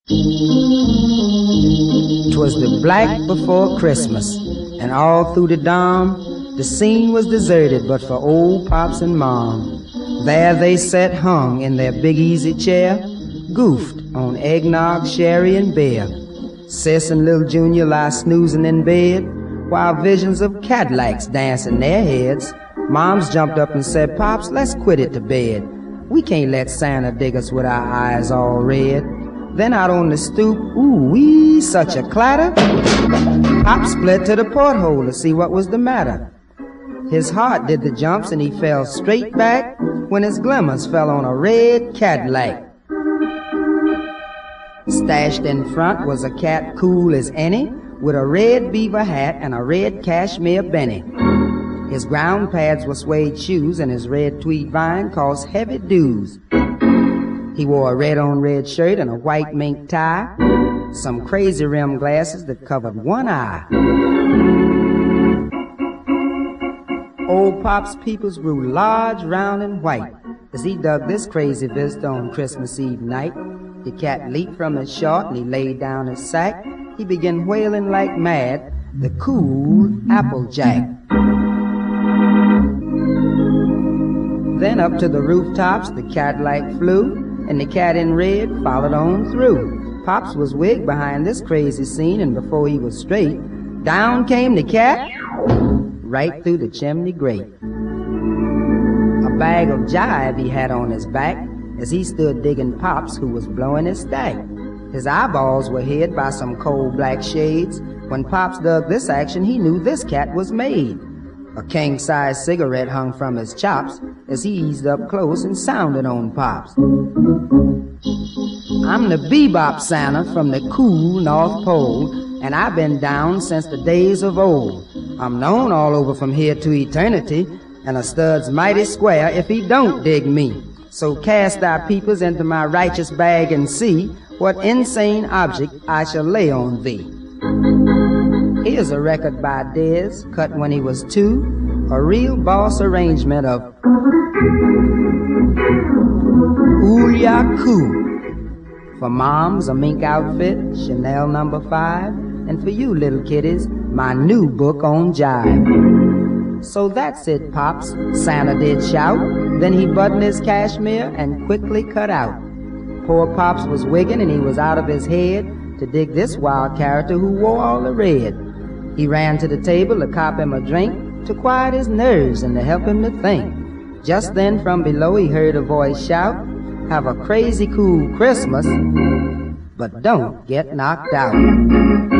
'Twas the black before Christmas, and all through the dorm, the scene was deserted but for old Pops and Mom. There they sat hung in their big easy chair, goofed on eggnog, sherry, and beer. Sis and little Junior lie snoozing in bed, while visions of Cadillacs dance in their heads. Moms jumped up and said, "Pops, let's quit it to bed. We can't let Santa dig us with our eyes all red." Then out on the stoop, ooh-wee, such a clatter. Pop split to the porthole to see what was the matter. His heart did the jumps and he fell straight back when his glimmers fell on a red Cadillac. Stashed in front was a cat cool as any, with a red beaver hat and a red cashmere benny. His ground pads were suede shoes and his red tweed vine cost heavy dues. He wore a red-on-red shirt and a white mink tie, some crazy rim glasses that covered one eye. Old Pop's peepers grew large, round, and white as he dug this crazy visitor on Christmas Eve night. The cat leaped from his short and he laid down his sack. He began wailing like mad, the cool Applejack. Then up to the rooftops the Cadillac flew, and the cat in red followed on through. Pops was wigged behind this crazy scene, and before he was straight, down came the cat, right through the chimney grate. A bag of jive he had on his back as he stood digging Pops, who was blowing his stack. His eyeballs were hid by some cold black shades. When Pops dug this action, he knew this cat was made. A king-size cigarette hung from his chops as he eased up close and sounded on Pops. "I'm the bebop Santa from the cool North Pole, and I've been down since the days of old. I'm known all over from here to eternity, and a stud's mighty square if he don't dig me. So cast thy peepers into my righteous bag and see what insane object I shall lay on thee." Here's a record by Dez, cut when he was 2, a real boss arrangement of Ooh-Ya-Coo. For moms, a mink outfit, Chanel No. 5, and for you little kiddies, my new book on jive. "So that's it, Pops," Santa did shout. Then he buttoned his cashmere and quickly cut out. Poor Pops was wigging and he was out of his head to dig this wild character who wore all the red. He ran to the table to cop him a drink to quiet his nerves and to help him to think. Just then from below he heard a voice shout, "Have a crazy cool Christmas, but don't get knocked out."